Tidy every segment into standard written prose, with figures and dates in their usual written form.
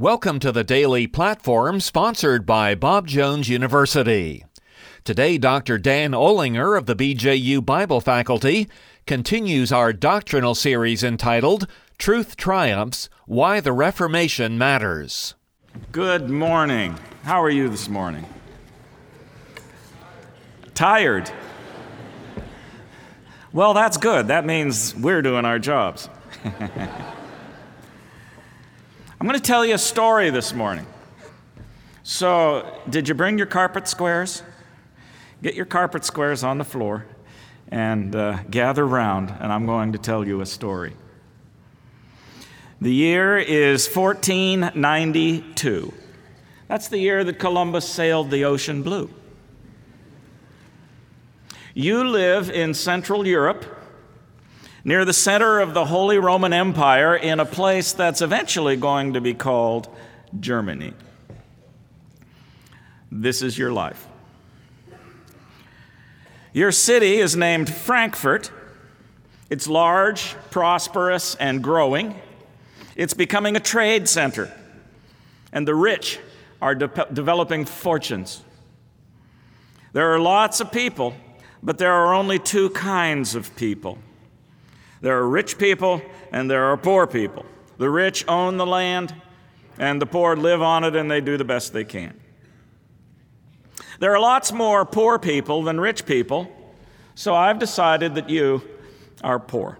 Welcome to the Daily Platform, sponsored by Bob Jones University. Today, Dr. Dan Olinger of the BJU Bible Faculty continues our doctrinal series entitled Truth Triumphs, Why the Reformation Matters. Good morning. How are you this morning? Tired? Well, that's good. That means we're doing our jobs. I'm going to tell you a story this morning. So, did you bring your carpet squares? Get your carpet squares on the floor and gather round, and I'm going to tell you a story. The year is 1492. That's the year that Columbus sailed the ocean blue. You live in Central Europe, near the center of the Holy Roman Empire, in a place that's eventually going to be called Germany. This is your life. Your city is named Frankfurt. It's large, prosperous, and growing. It's becoming a trade center, and the rich are developing fortunes. There are lots of people, but there are only two kinds of people. There are rich people and there are poor people. The rich own the land and the poor live on it, and they do the best they can. There are lots more poor people than rich people, so I've decided that you are poor.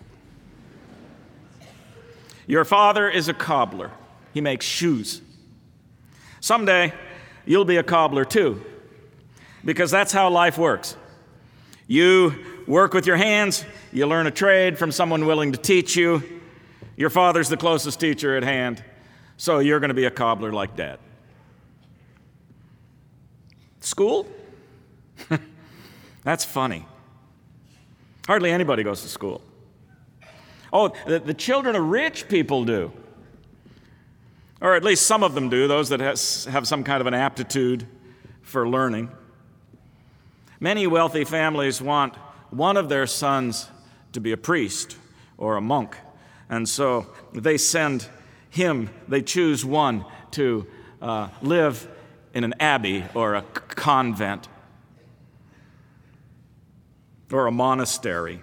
Your father is a cobbler. He makes shoes. Someday, you'll be a cobbler too, because that's how life works. You work with your hands, you learn a trade from someone willing to teach you. Your father's the closest teacher at hand, so you're going to be a cobbler like Dad. School? That's funny. Hardly anybody goes to school. Oh, the children of rich people do. Or at least some of them do, those that have some kind of an aptitude for learning. Many wealthy families want one of their sons to be a priest or a monk, and so they send him, they choose one to live in an abbey or a convent or a monastery.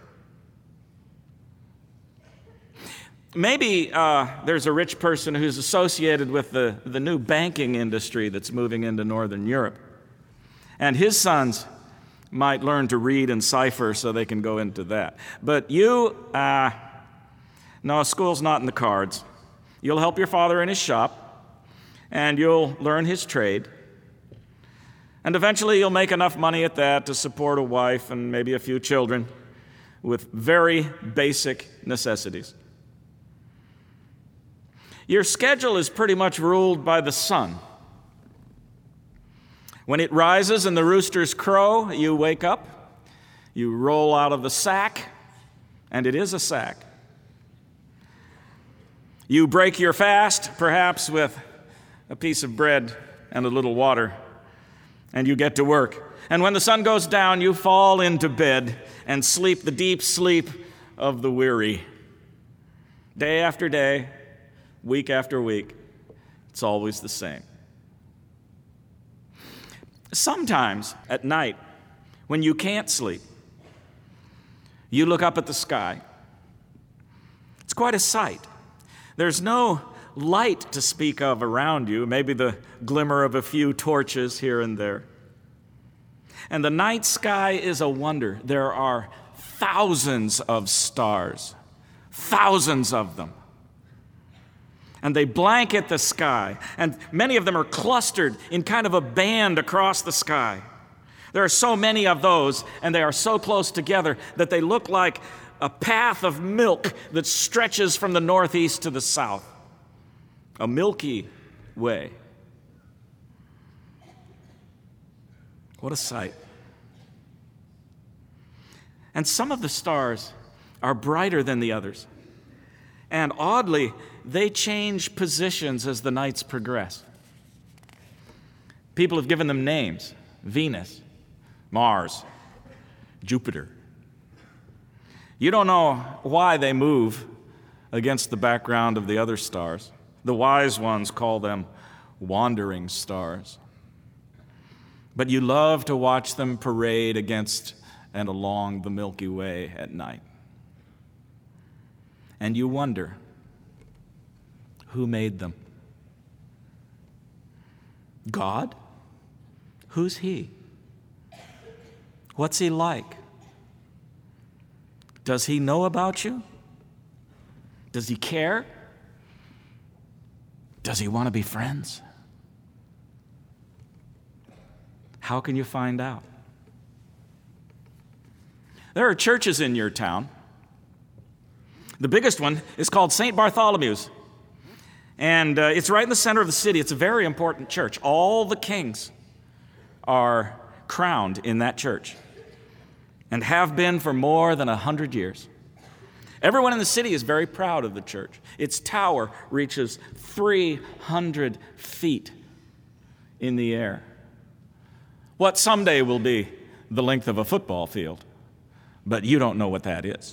Maybe there's a rich person who's associated with the new banking industry that's moving into Northern Europe, and his sons might learn to read and cipher so they can go into that. But you, no, school's not in the cards. You'll help your father in his shop, and you'll learn his trade. And eventually you'll make enough money at that to support a wife and maybe a few children with very basic necessities. Your schedule is pretty much ruled by the sun. When it rises and the roosters crow, you wake up, you roll out of the sack, and it is a sack. You break your fast, perhaps with a piece of bread and a little water, and you get to work. And when the sun goes down, you fall into bed and sleep the deep sleep of the weary. Day after day, week after week, it's always the same. Sometimes at night, when you can't sleep, you look up at the sky. It's quite a sight. There's no light to speak of around you, maybe the glimmer of a few torches here and there. And the night sky is a wonder. There are thousands of stars, thousands of them. And they blanket the sky, and many of them are clustered in kind of a band across the sky. There are so many of those, and they are so close together that they look like a path of milk that stretches from the northeast to the south. A Milky Way. What a sight. And some of the stars are brighter than the others. And oddly, they change positions as the nights progress. People have given them names: Venus, Mars, Jupiter. You don't know why they move against the background of the other stars. The wise ones call them wandering stars. But you love to watch them parade against and along the Milky Way at night. And you wonder, who made them? God? Who's He? What's He like? Does He know about you? Does He care? Does He want to be friends? How can you find out? There are churches in your town. The biggest one is called St. Bartholomew's. And it's right in the center of the city. It's a very important church. All the kings are crowned in that church and have been for more than 100 years. Everyone in the city is very proud of the church. Its tower reaches 300 feet in the air. What someday will be the length of a football field, but you don't know what that is.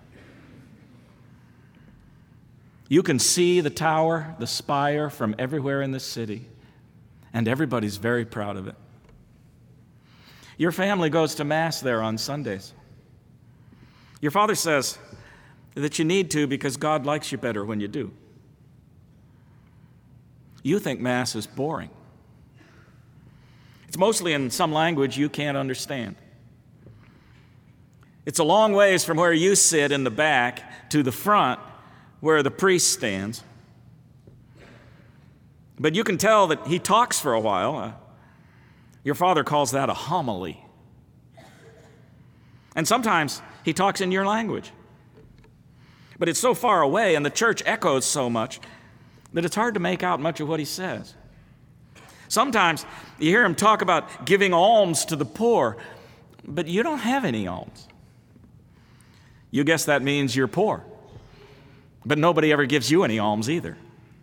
You can see the tower, the spire from everywhere in the city, and everybody's very proud of it. Your family goes to Mass there on Sundays. Your father says that you need to because God likes you better when you do. You think Mass is boring. It's mostly in some language you can't understand. It's a long ways from where you sit in the back to the front where the priest stands. But you can tell that he talks for a while. Your father calls that a homily. And sometimes he talks in your language. But it's so far away and the church echoes so much that it's hard to make out much of what he says. Sometimes you hear him talk about giving alms to the poor, but you don't have any alms. You guess that means you're poor. But nobody ever gives you any alms either.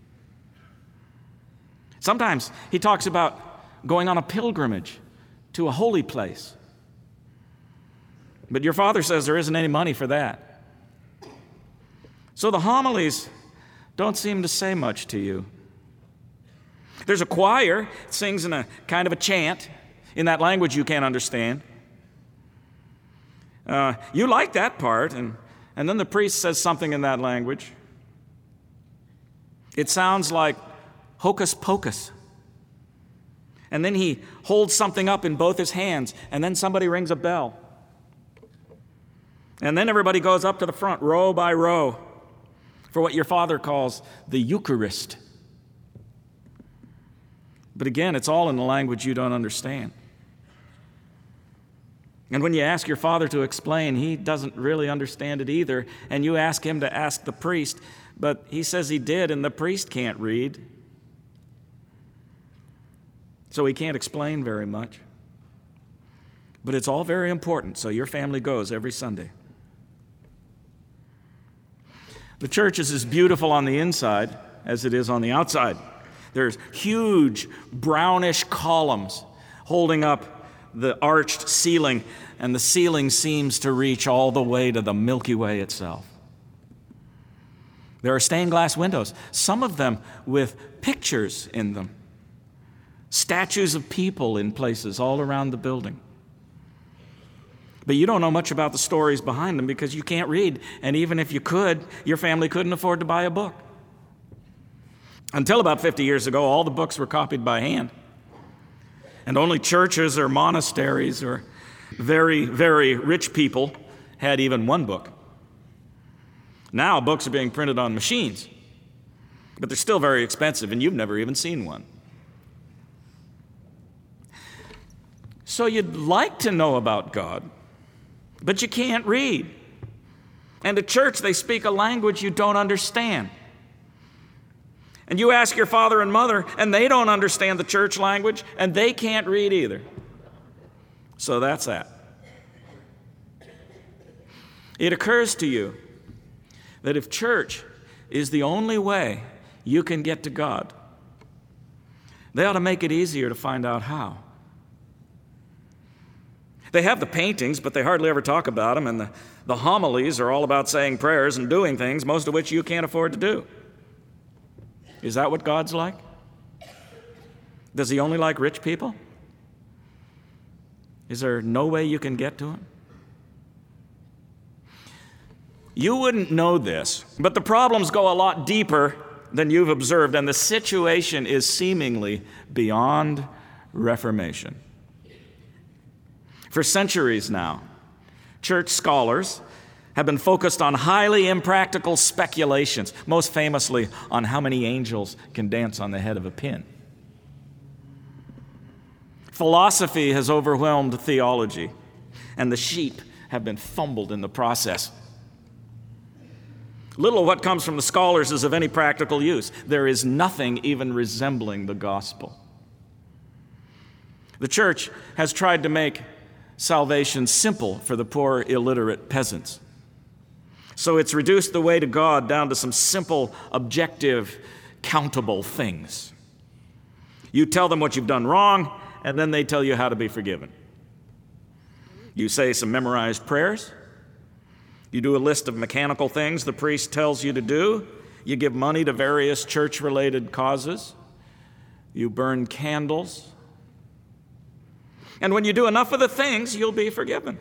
Sometimes he talks about going on a pilgrimage to a holy place. But your father says there isn't any money for that. So the homilies don't seem to say much to you. There's a choir that sings in a kind of a chant in that language you can't understand. You like that part, and then the priest says something in that language. It sounds like hocus pocus. And then he holds something up in both his hands, and then somebody rings a bell. And then everybody goes up to the front, row by row, for what your father calls the Eucharist. But again, it's all in a language you don't understand. And when you ask your father to explain, he doesn't really understand it either. And you ask him to ask the priest, but he says he did, and the priest can't read. So he can't explain very much. But it's all very important, so your family goes every Sunday. The church is as beautiful on the inside as it is on the outside. There's huge brownish columns holding up the arched ceiling, and the ceiling seems to reach all the way to the Milky Way itself. There are stained glass windows, some of them with pictures in them, statues of people in places all around the building. But you don't know much about the stories behind them because you can't read, and even if you could, your family couldn't afford to buy a book. Until about 50 years ago, all the books were copied by hand. And only churches or monasteries or very, very rich people had even one book. Now books are being printed on machines, but they're still very expensive, and you've never even seen one. So you'd like to know about God, but you can't read. And at church, they speak a language you don't understand. And you ask your father and mother, and they don't understand the church language, and they can't read either. So that's that. It occurs to you that if church is the only way you can get to God, they ought to make it easier to find out how. They have the paintings, but they hardly ever talk about them, and the homilies are all about saying prayers and doing things, most of which you can't afford to do. Is that what God's like? Does he only like rich people? Is there no way you can get to him? You wouldn't know this, but the problems go a lot deeper than you've observed, and the situation is seemingly beyond reformation. For centuries now, church scholars have been focused on highly impractical speculations, most famously on how many angels can dance on the head of a pin. Philosophy has overwhelmed theology, and the sheep have been fumbled in the process. Little of what comes from the scholars is of any practical use. There is nothing even resembling the gospel. The church has tried to make salvation simple for the poor, illiterate peasants. So it's reduced the way to God down to some simple, objective, countable things. You tell them what you've done wrong, and then they tell you how to be forgiven. You say some memorized prayers. You do a list of mechanical things the priest tells you to do. You give money to various church-related causes. You burn candles. And when you do enough of the things, you'll be forgiven.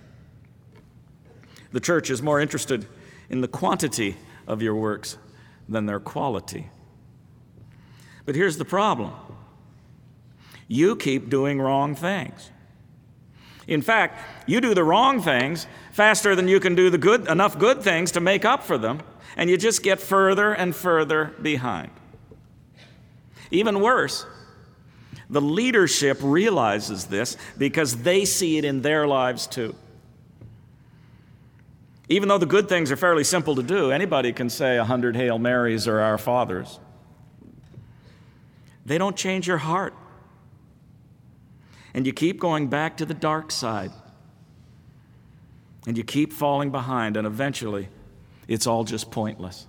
The church is more interested in the quantity of your works than their quality. But here's the problem. You keep doing wrong things. In fact, you do the wrong things faster than you can do enough good things to make up for them, and you just get further and further behind. Even worse, the leadership realizes this because they see it in their lives too. Even though the good things are fairly simple to do, anybody can say 100 Hail Marys or Our Fathers. They don't change your heart. And you keep going back to the dark side. And you keep falling behind, and eventually it's all just pointless.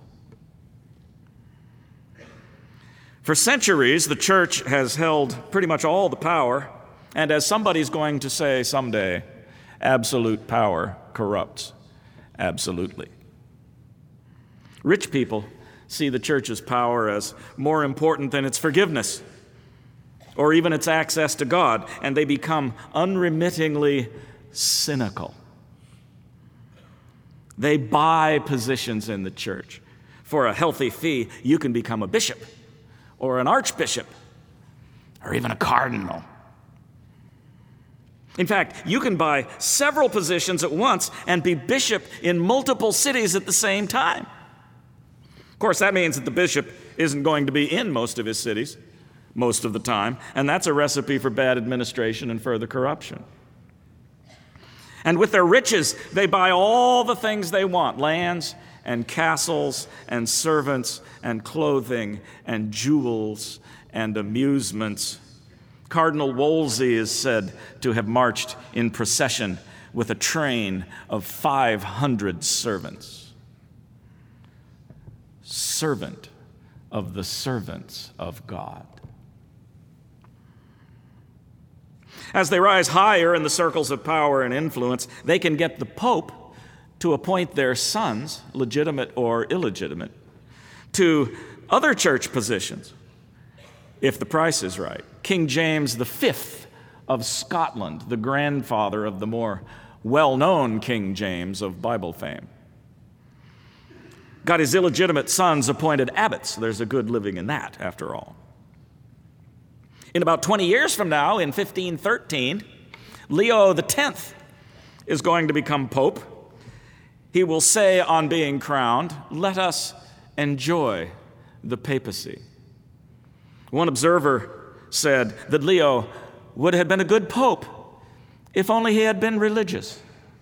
For centuries, the church has held pretty much all the power, and as somebody's going to say someday, absolute power corrupts absolutely. Rich people see the church's power as more important than its forgiveness or even its access to God, and they become unremittingly cynical. They buy positions in the church. For a healthy fee, you can become a bishop or an archbishop or even a cardinal. In fact, you can buy several positions at once and be bishop in multiple cities at the same time. Of course, that means that the bishop isn't going to be in most of his cities most of the time, and that's a recipe for bad administration and further corruption. And with their riches, they buy all the things they want: lands and castles and servants and clothing and jewels and amusements. Cardinal Wolsey is said to have marched in procession with a train of 500 servants. Servant of the servants of God. As they rise higher in the circles of power and influence, they can get the Pope to appoint their sons, legitimate or illegitimate, to other church positions, if the price is right. King James V of Scotland, the grandfather of the more well-known King James of Bible fame, got his illegitimate sons appointed abbots. There's a good living in that, after all. In about 20 years from now, in 1513, Leo X is going to become Pope. He will say on being crowned, "Let us enjoy the papacy." One observer said that Leo would have been a good Pope if only he had been religious.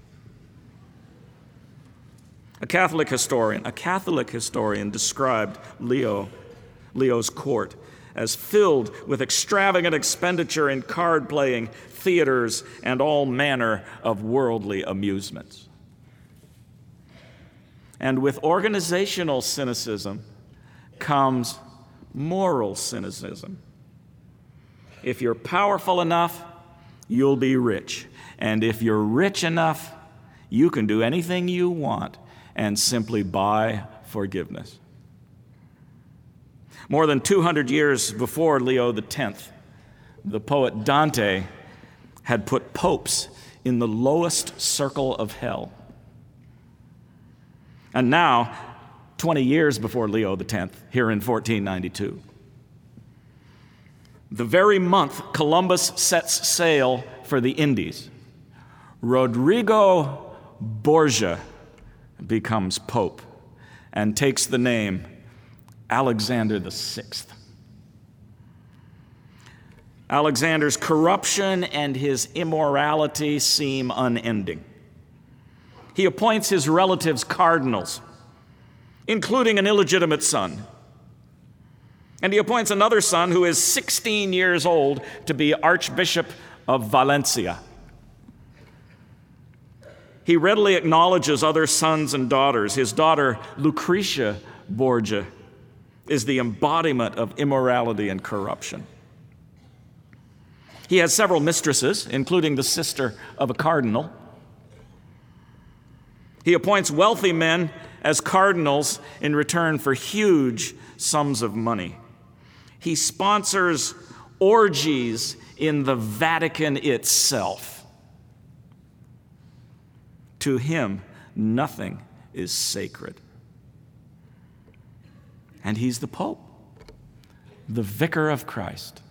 A Catholic historian described Leo's court as filled with extravagant expenditure in card playing, theaters, and all manner of worldly amusements. And with organizational cynicism comes moral cynicism. If you're powerful enough, you'll be rich. And if you're rich enough, you can do anything you want and simply buy forgiveness. More than 200 years before Leo X, the poet Dante had put popes in the lowest circle of hell. And now, 20 years before Leo X, here in 1492, the very month Columbus sets sail for the Indies, Rodrigo Borgia becomes pope and takes the name Alexander VI. Alexander's corruption and his immorality seem unending. He appoints his relatives cardinals, including an illegitimate son. And he appoints another son who is 16 years old to be Archbishop of Valencia. He readily acknowledges other sons and daughters. His daughter, Lucretia Borgia, is the embodiment of immorality and corruption. He has several mistresses, including the sister of a cardinal. He appoints wealthy men as cardinals in return for huge sums of money. He sponsors orgies in the Vatican itself. To him, nothing is sacred. And he's the Pope, the Vicar of Christ.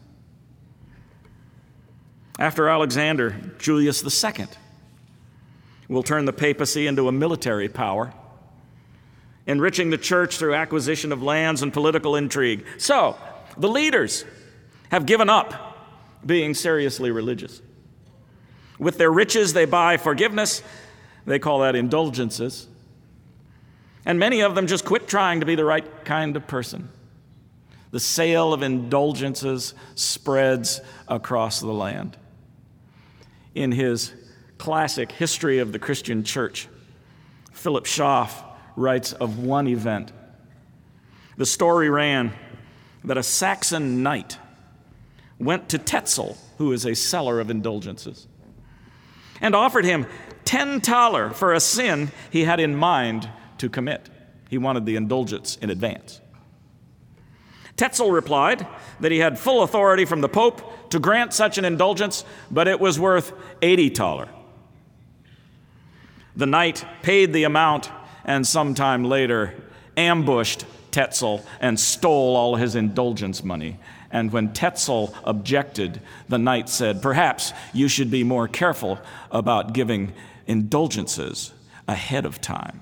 After Alexander, Julius II will turn the papacy into a military power, enriching the church through acquisition of lands and political intrigue. So, the leaders have given up being seriously religious. With their riches, they buy forgiveness. They call that indulgences. And many of them just quit trying to be the right kind of person. The sale of indulgences spreads across the land. In his classic History of the Christian Church, Philip Schaff writes of one event. The story ran that a Saxon knight went to Tetzel, who is a seller of indulgences, and offered him 10 thaler for a sin he had in mind to commit. He wanted the indulgence in advance. Tetzel replied that he had full authority from the Pope to grant such an indulgence, but it was worth 80 thaler. The knight paid the amount and sometime later ambushed Tetzel and stole all his indulgence money. And when Tetzel objected, the knight said, "Perhaps you should be more careful about giving indulgences ahead of time."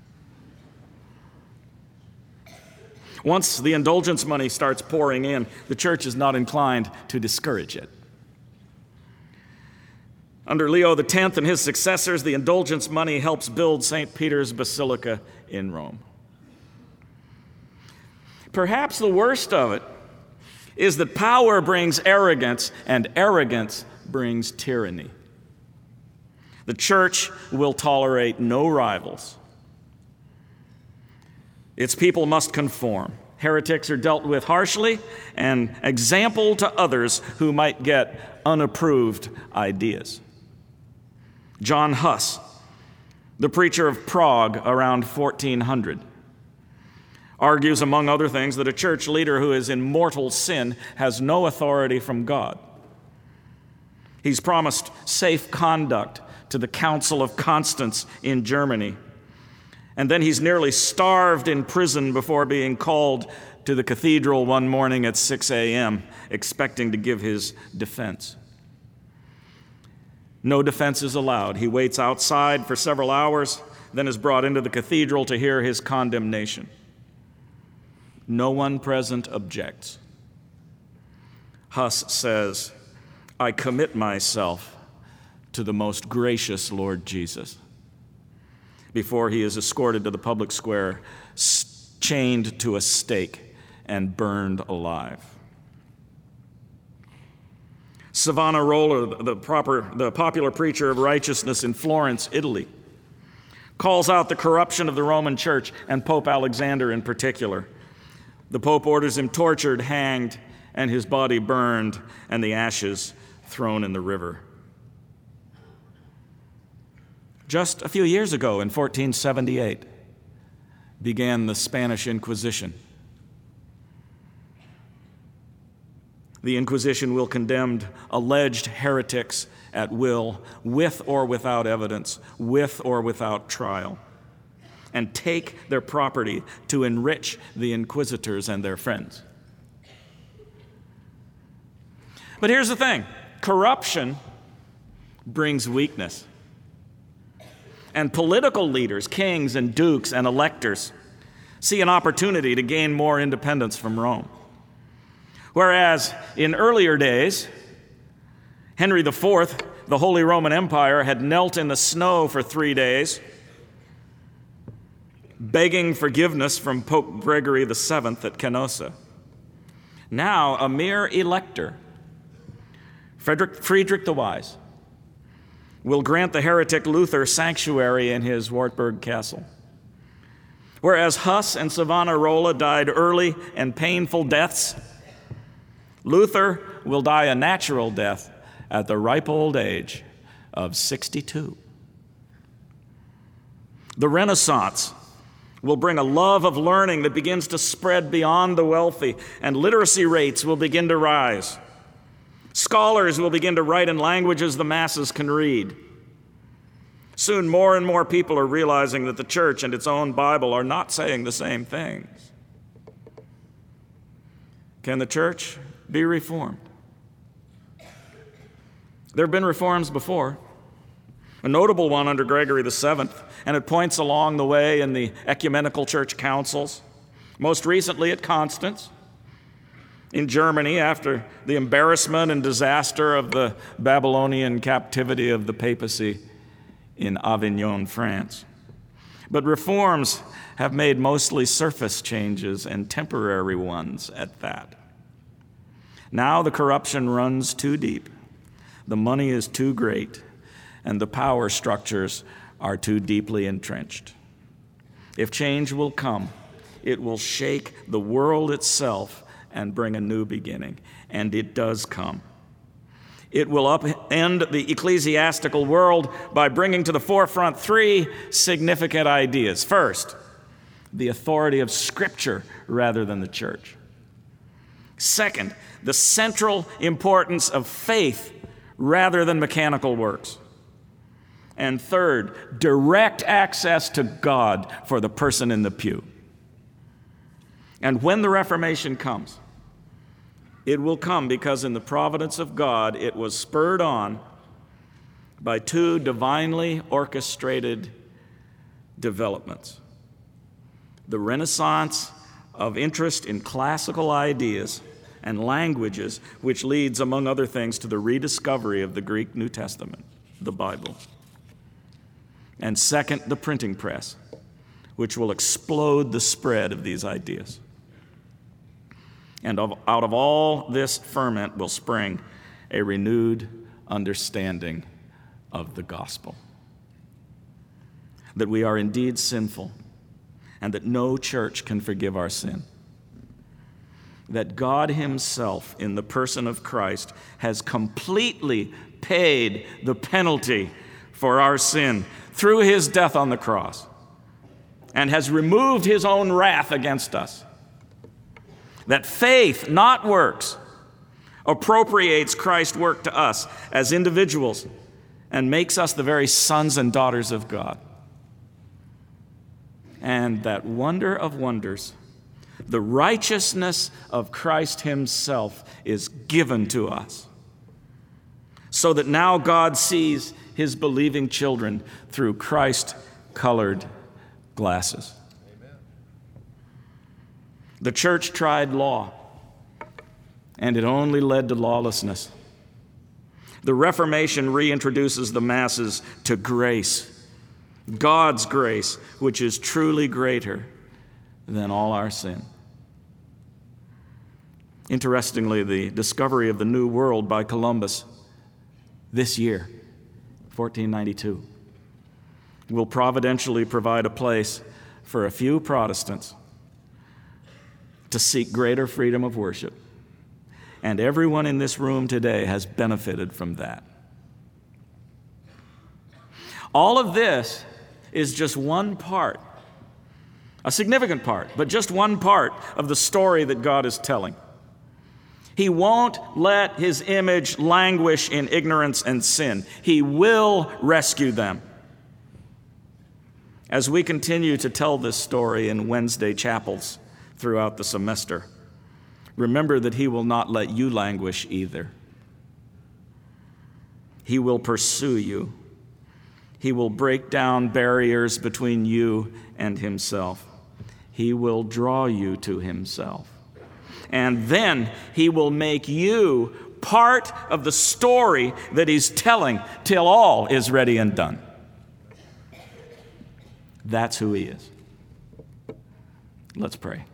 Once the indulgence money starts pouring in, the church is not inclined to discourage it. Under Leo X and his successors, the indulgence money helps build St. Peter's Basilica in Rome. Perhaps the worst of it is that power brings arrogance, and arrogance brings tyranny. The church will tolerate no rivals. Its people must conform. Heretics are dealt with harshly and example to others who might get unapproved ideas. John Huss, the preacher of Prague around 1400, argues, among other things, that a church leader who is in mortal sin has no authority from God. He's promised safe conduct to the Council of Constance in Germany, and then he's nearly starved in prison before being called to the cathedral one morning at 6 a.m., expecting to give his defense. No defense is allowed. He waits outside for several hours, then is brought into the cathedral to hear his condemnation. No one present objects. Huss says, "I commit myself to the most gracious Lord Jesus," before he is escorted to the public square, chained to a stake, and burned alive. Savonarola, the popular preacher of righteousness in Florence, Italy, calls out the corruption of the Roman Church and Pope Alexander in particular. The Pope orders him tortured, hanged, and his body burned, and the ashes thrown in the river. Just a few years ago, in 1478, began the Spanish Inquisition. The Inquisition will condemn alleged heretics at will, with or without evidence, with or without trial, and take their property to enrich the inquisitors and their friends. But here's the thing: corruption brings weakness. And political leaders, kings and dukes and electors, see an opportunity to gain more independence from Rome. Whereas in earlier days, Henry IV, the Holy Roman Empire, had knelt in the snow for 3 days, begging forgiveness from Pope Gregory VII at Canossa. Now, a mere elector, Friedrich the Wise, will grant the heretic Luther sanctuary in his Wartburg castle. Whereas Huss and Savonarola died early and painful deaths, Luther will die a natural death at the ripe old age of 62. The Renaissance will bring a love of learning that begins to spread beyond the wealthy, and literacy rates will begin to rise. Scholars will begin to write in languages the masses can read. Soon, more and more people are realizing that the church and its own Bible are not saying the same things. Can the church be reformed? There have been reforms before, a notable one under Gregory VII, and at points along the way in the ecumenical church councils, most recently at Constance, in Germany after the embarrassment and disaster of the Babylonian captivity of the papacy in Avignon, France. But reforms have made mostly surface changes and temporary ones at that. Now the corruption runs too deep, the money is too great, and the power structures are too deeply entrenched. If change will come, it will shake the world itself and bring a new beginning, and it does come. It will upend the ecclesiastical world by bringing to the forefront 3 significant ideas. First, the authority of Scripture rather than the church. Second, the central importance of faith rather than mechanical works. And third, direct access to God for the person in the pew. And when the Reformation comes, it will come because in the providence of God, it was spurred on by 2 divinely orchestrated developments. The Renaissance of interest in classical ideas and languages, which leads, among other things, to the rediscovery of the Greek New Testament, the Bible. And second, the printing press, which will explode the spread of these ideas. And out of all this ferment will spring a renewed understanding of the gospel. That we are indeed sinful, and that no church can forgive our sin. That God Himself, in the person of Christ, has completely paid the penalty for our sin through His death on the cross, and has removed His own wrath against us. That faith, not works, appropriates Christ's work to us as individuals and makes us the very sons and daughters of God. And that wonder of wonders, the righteousness of Christ Himself is given to us, so that now God sees His believing children through Christ-colored glasses. The church tried law, and it only led to lawlessness. The Reformation reintroduces the masses to grace, God's grace, which is truly greater than all our sin. Interestingly, the discovery of the New World by Columbus this year, 1492, will providentially provide a place for a few Protestants to seek greater freedom of worship. And everyone in this room today has benefited from that. All of this is just one part, a significant part, but just one part of the story that God is telling. He won't let his image languish in ignorance and sin. He will rescue them. As we continue to tell this story in Wednesday chapels throughout the semester, remember that he will not let you languish either. He will pursue you. He will break down barriers between you and himself. He will draw you to himself. And then he will make you part of the story that he's telling till all is ready and done. That's who he is. Let's pray.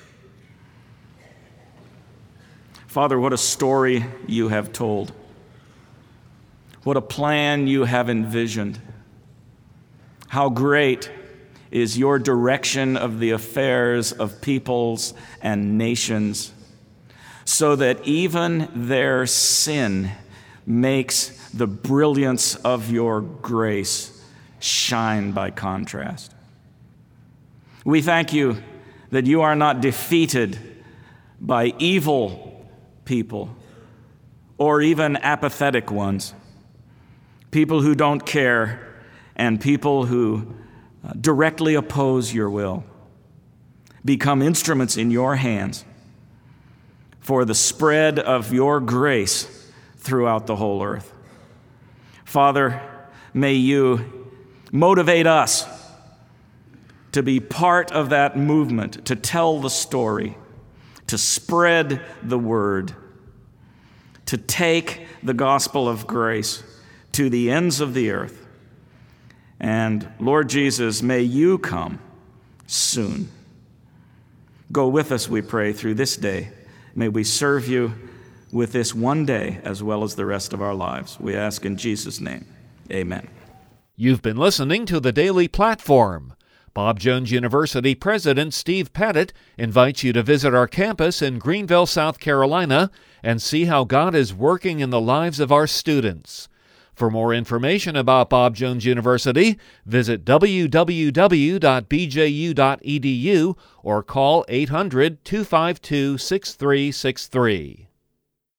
Father, what a story you have told. What a plan you have envisioned. How great is your direction of the affairs of peoples and nations, so that even their sin makes the brilliance of your grace shine by contrast. We thank you that you are not defeated by evil people or even apathetic ones, people who don't care and people who directly oppose your will. Become instruments in your hands for the spread of your grace throughout the whole earth. Father, may you motivate us to be part of that movement, to tell the story, to spread the word, to take the gospel of grace to the ends of the earth. And Lord Jesus, may you come soon. Go with us, we pray, through this day. May we serve you with this one day as well as the rest of our lives. We ask in Jesus' name. Amen. You've been listening to The Daily Platform. Bob Jones University President Steve Pettit invites you to visit our campus in Greenville, South Carolina, and see how God is working in the lives of our students. For more information about Bob Jones University, visit www.bju.edu or call 800-252-6363.